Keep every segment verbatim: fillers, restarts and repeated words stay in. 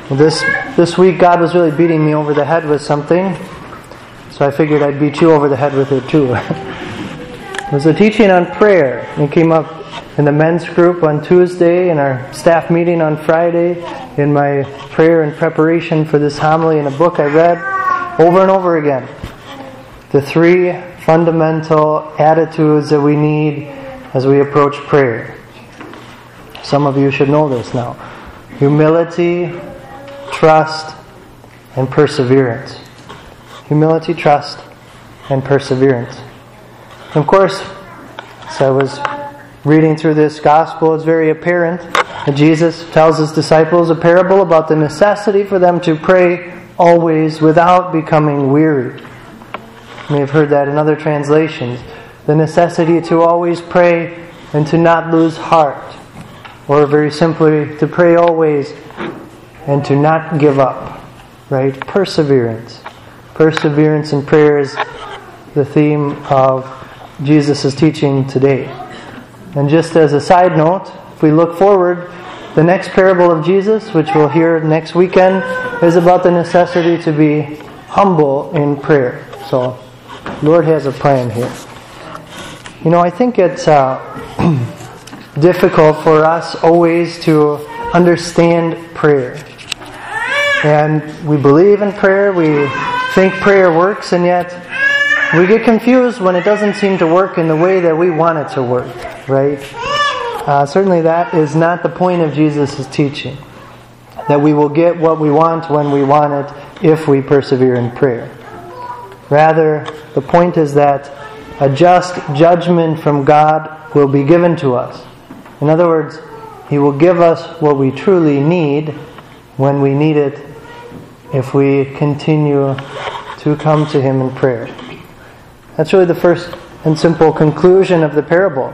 This this week God was really beating me over the head with something, so I figured I'd beat you over the head with it too. It was a teaching on prayer. It came up in the men's group on Tuesday, in our staff meeting on Friday, in my prayer and preparation for this homily, in a book I read over and over again. The three fundamental attitudes that we need as we approach prayer. Some of you should know this now. Humility, trust, and perseverance. Humility, trust, and perseverance. And of course, as I was reading through this gospel, it's very apparent that Jesus tells his disciples a parable about the necessity for them to pray always without becoming weary. You may have heard that in other translations. The necessity to always pray and to not lose heart. Or very simply, to pray always and to not give up. Right? Perseverance. Perseverance in prayer is the theme of Jesus' teaching today. And just as a side note, if we look forward, the next parable of Jesus, which we'll hear next weekend, is about the necessity to be humble in prayer. So, Lord has a plan here. You know, I think it's uh, difficult for us always to understand prayer. And we believe in prayer, we think prayer works, and yet we get confused when it doesn't seem to work in the way that we want it to work, right? Uh, certainly that is not the point of Jesus' teaching. That we will get what we want when we want it if we persevere in prayer. Rather, the point is that a just judgment from God will be given to us. In other words, He will give us what we truly need when we need it if we continue to come to Him in prayer. That's really the first and simple conclusion of the parable.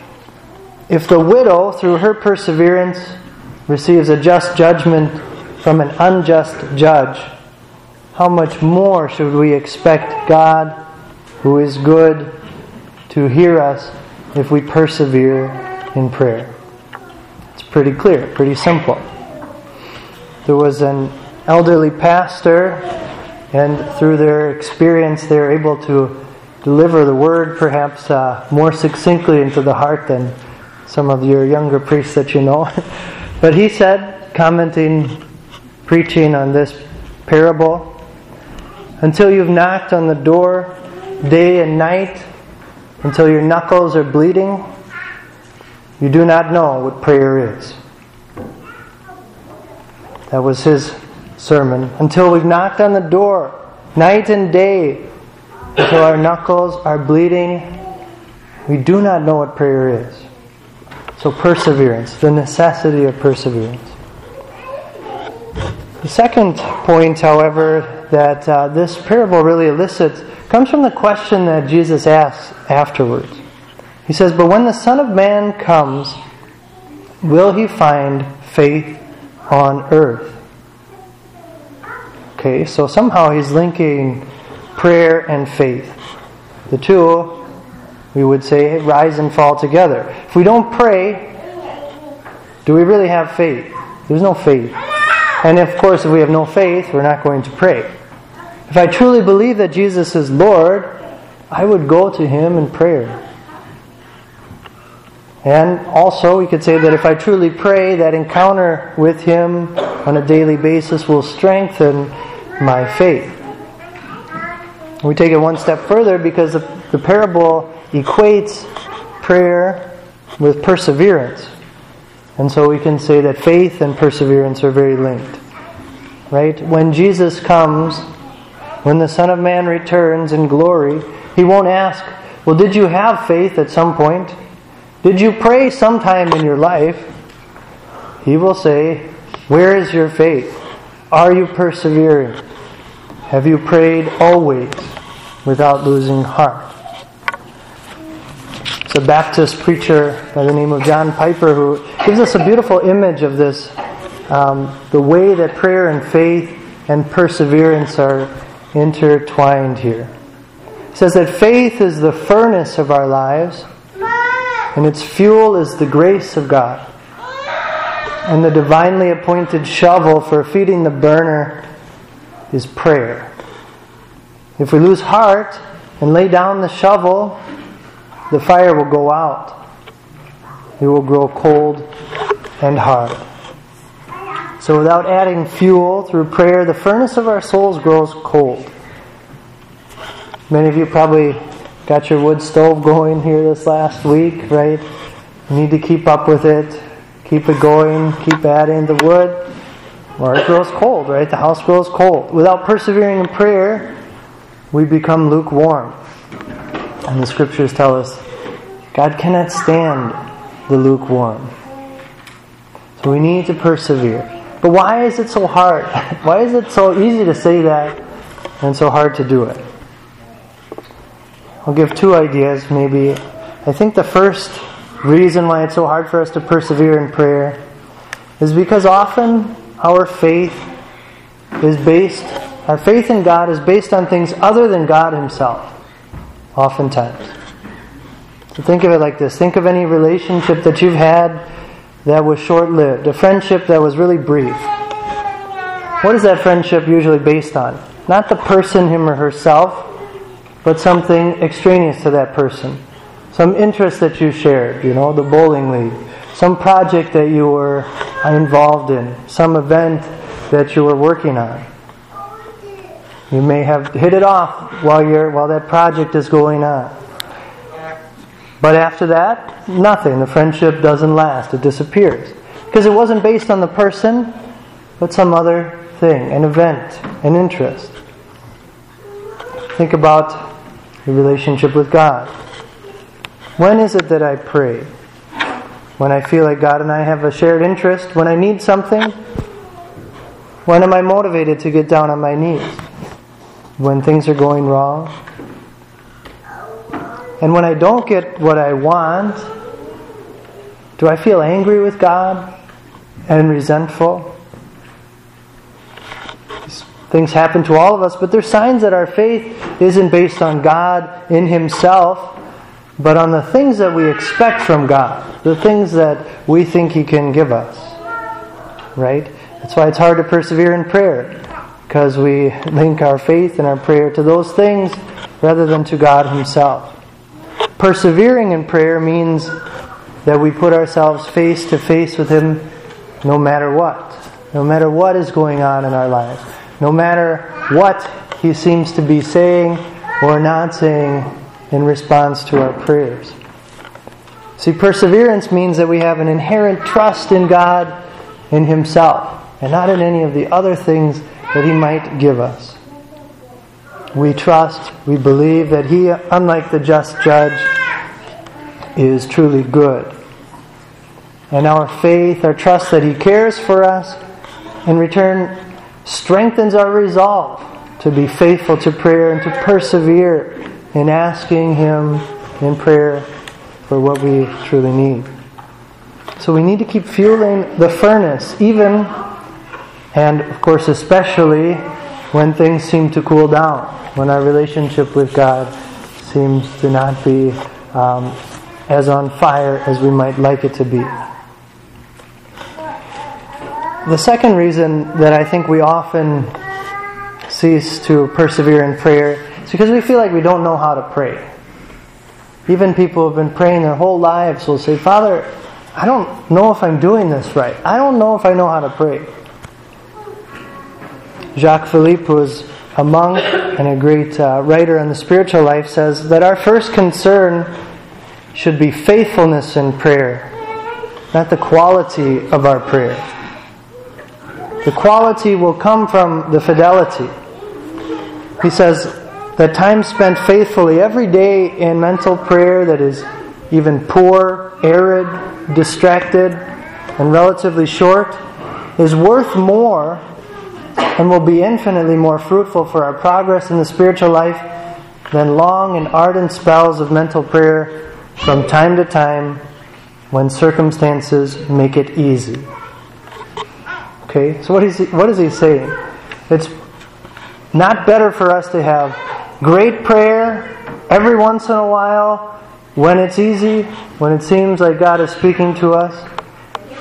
If the widow, through her perseverance, receives a just judgment from an unjust judge, how much more should we expect God, who is good, to hear us if we persevere in prayer? It's pretty clear, pretty simple. There was an elderly pastor, and through their experience they were able to deliver the word perhaps uh, more succinctly into the heart than some of your younger priests that you know. But he said, commenting, preaching on this parable, until you've knocked on the door day and night, until your knuckles are bleeding, you do not know what prayer is. That was his sermon. Until we've knocked on the door night and day, until our knuckles are bleeding, we do not know what prayer is. So perseverance, the necessity of perseverance. The second point, however, that uh, this parable really elicits comes from the question that Jesus asks afterwards. He says, "But when the Son of Man comes, will He find faith on earth?" Okay, so somehow He's linking prayer and faith. The two, we would say, rise and fall together. If we don't pray, do we really have faith? There's no faith. And of course, if we have no faith, we're not going to pray. If I truly believe that Jesus is Lord, I would go to Him in prayer. And also, we could say that if I truly pray, that encounter with Him on a daily basis will strengthen my faith. We take it one step further because the, the parable equates prayer with perseverance. And so we can say that faith and perseverance are very linked. Right? When Jesus comes, when the Son of Man returns in glory, He won't ask, well, did you have faith at some point? Did you pray sometime in your life? He will say, where is your faith? Are you persevering? Have you prayed always without losing heart? It's a Baptist preacher by the name of John Piper who gives us a beautiful image of this, um, the way that prayer and faith and perseverance are intertwined here. He says that faith is the furnace of our lives, and its fuel is the grace of God. And the divinely appointed shovel for feeding the burner is prayer. If we lose heart and lay down the shovel, the fire will go out. It will grow cold and hard. So without adding fuel through prayer, the furnace of our souls grows cold. Many of you probably got your wood stove going here this last week, right? You need to keep up with it. Keep it going. Keep adding the wood. Or it grows cold, right? The house grows cold. Without persevering in prayer, we become lukewarm. And the scriptures tell us God cannot stand the lukewarm. So we need to persevere. But why is it so hard? Why is it so easy to say that and so hard to do it? I'll give two ideas maybe. I think the first reason why it's so hard for us to persevere in prayer is because often our faith is based, our faith in God is based on things other than God Himself. Oftentimes. So think of it like this. Think of any relationship that you've had that was short-lived. A friendship that was really brief. What is that friendship usually based on? Not the person, him or herself, but something extraneous to that person. Some interest that you shared, you know, the bowling league. Some project that you were involved in. Some event that you were working on. You may have hit it off while you're while that project is going on. But after that, nothing. The friendship doesn't last. It disappears. Because it wasn't based on the person, but some other thing, an event, an interest. Think about your relationship with God. When is it that I pray? When I feel like God and I have a shared interest? When I need something? When am I motivated to get down on my knees? When things are going wrong? And when I don't get what I want, do I feel angry with God and resentful? These things happen to all of us, but they're signs that our faith isn't based on God in Himself, but on the things that we expect from God, the things that we think He can give us. Right? That's why it's hard to persevere in prayer, because we link our faith and our prayer to those things rather than to God Himself. Persevering in prayer means that we put ourselves face to face with Him no matter what. No matter what is going on in our lives. No matter what He seems to be saying or not saying in response to our prayers. See, perseverance means that we have an inherent trust in God, in Himself, and not in any of the other things that He might give us. We trust, we believe that He, unlike the just judge, is truly good. And our faith, our trust that He cares for us, in return strengthens our resolve to be faithful to prayer and to persevere in asking Him in prayer for what we truly need. So we need to keep fueling the furnace, even, and of course especially, when things seem to cool down, when our relationship with God seems to not be um, as on fire as we might like it to be. The second reason that I think we often cease to persevere in prayer is because we feel like we don't know how to pray. Even people who have been praying their whole lives will say, Father, I don't know if I'm doing this right. I don't know if I know how to pray. Jacques Philippe, who is a monk and a great uh, writer on the spiritual life, says that our first concern should be faithfulness in prayer, not the quality of our prayer. The quality will come from the fidelity. He says that time spent faithfully every day in mental prayer that is even poor, arid, distracted, and relatively short is worth more and will be infinitely more fruitful for our progress in the spiritual life than long and ardent spells of mental prayer from time to time when circumstances make it easy. Okay, so what is he, what is he saying? It's not better for us to have great prayer every once in a while when it's easy, when it seems like God is speaking to us.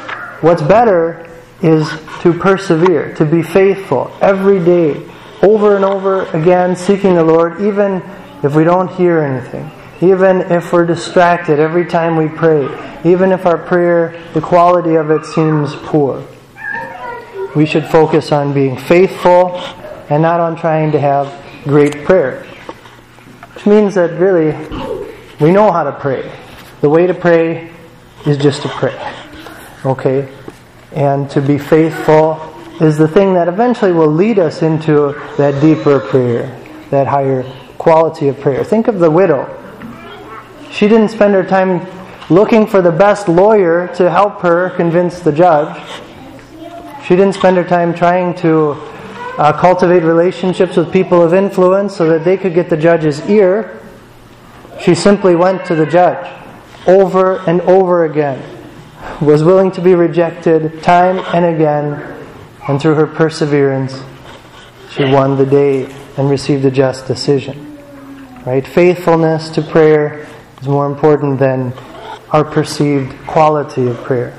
what's better is to persevere, to be faithful every day, over and over again, seeking the Lord, even if we don't hear anything, even if we're distracted every time we pray, even if our prayer, the quality of it seems poor. We should focus on being faithful and not on trying to have great prayer. Which means that really, we know how to pray. The way to pray is just to pray. Okay? And to be faithful is the thing that eventually will lead us into that deeper prayer, that higher quality of prayer. Think of the widow. She didn't spend her time looking for the best lawyer to help her convince the judge. She didn't spend her time trying to uh, cultivate relationships with people of influence so that they could get the judge's ear. She simply went to the judge over and over again, was willing to be rejected time and again, and through her perseverance, she won the day and received a just decision. Right? Faithfulness to prayer is more important than our perceived quality of prayer.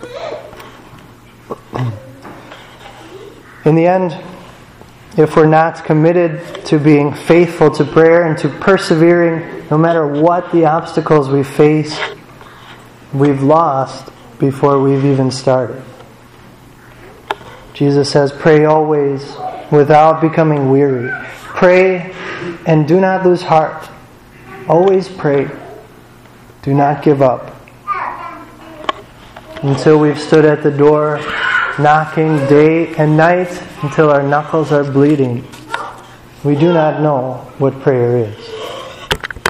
In the end, if we're not committed to being faithful to prayer and to persevering no matter what the obstacles we face, we've lost before we've even started. Jesus says, pray always without becoming weary. Pray and do not lose heart. Always pray. Do not give up. Until we've stood at the door, knocking day and night until our knuckles are bleeding, we do not know what prayer is.